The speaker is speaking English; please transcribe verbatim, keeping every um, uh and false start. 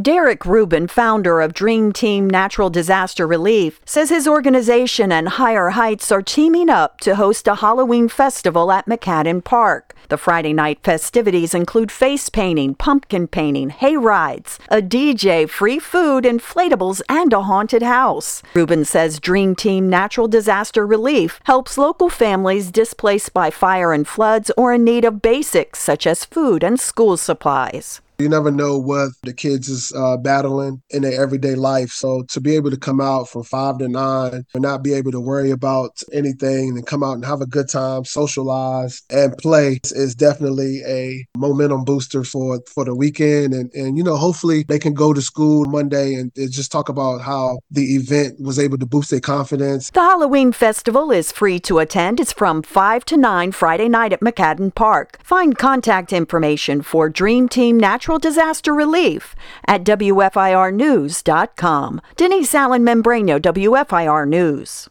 Derek Rubin, founder of Dream Team Natural Disaster Relief, says his organization and Higher Heights are teaming up to host a Halloween festival at McCadden Park. The Friday night festivities include face painting, pumpkin painting, hay rides, a D J, free food, inflatables, and a haunted house. Rubin says Dream Team Natural Disaster Relief helps local families displaced by fire and floods or in need of basics such as food and school supplies. You never know what the kids is uh, battling in their everyday life. So to be able to come out from five to nine and not be able to worry about anything and come out and have a good time, socialize and play is definitely a momentum booster for, for the weekend. And, and, you know, hopefully they can go to school Monday and, and just talk about how the event was able to boost their confidence. The Halloween Festival is free to attend. It's from five to nine Friday night at McCadden Park. Find contact information for Dream Team Natural Disaster Relief at W F I R news dot com. Denise Allen Membrano, W F I R News.